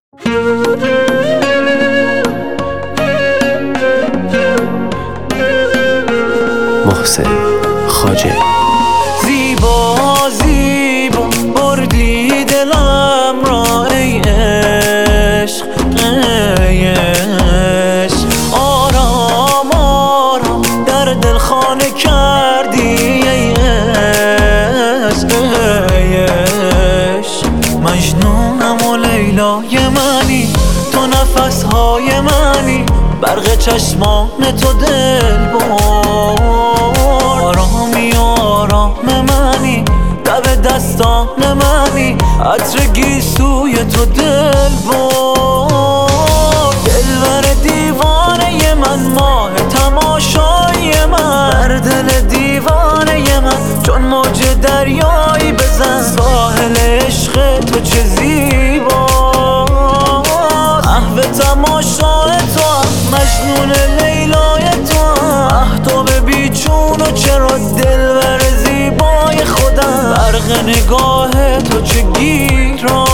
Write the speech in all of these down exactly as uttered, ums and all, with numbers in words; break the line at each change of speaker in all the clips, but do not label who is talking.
محسن خواجه.
زیبا زیبا بردی دلم را ای عشق، ای عشق. آرام آرام در دل خانه کردی ای عشق، ای عشق. مجنونم و لیلای منی، تو نفسهای منی، برق چشمان تو دل بر. آرامی و آرام منی، دب دستان منی، عطر گیسوی تو دل بر. دلبر دیوانه من، ماه تماشای من، بر دل دیوانه من چون موج دریایی بزن. ساحل عشق تو چه زیباست، محو تماشای تو، مجنون لیلای تو. مهتاب بیچون و چرا دلبر زیبای خودم، برق نگاه تو چه گیراست.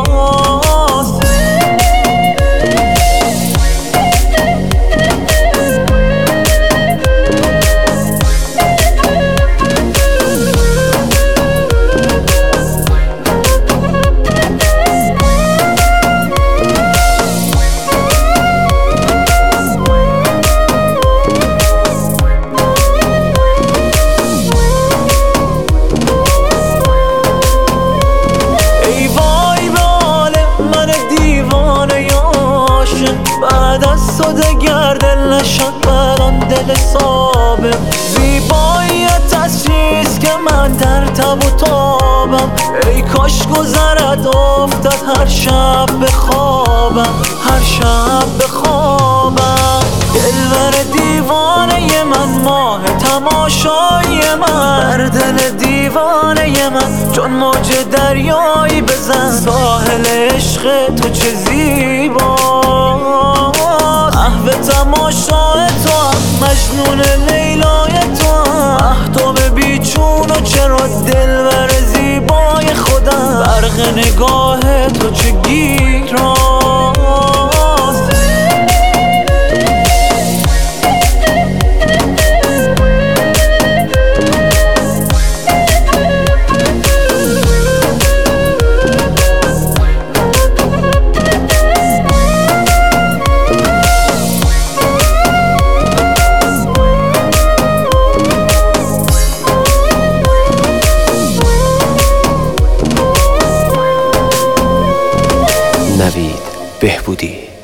بعد از تو دگر دل نشد الان دل صابم. زیباییت تصریز که من در تب و تابم. ای کاش گذرد افتد هر شب به خوابم، هر شب به خوابم. دلبر دیوانه من، ماه تماشای من، بر دل دیوانه من چون موج دریایی بزن. ساحل عشق تو چه زیباست، محو تماشای تو، مجنون لیلای تو. مهتاب بیچون و چرا دلبر زیبای خودم، برق نگاه تو چه گیراست.
نوید بهبودی.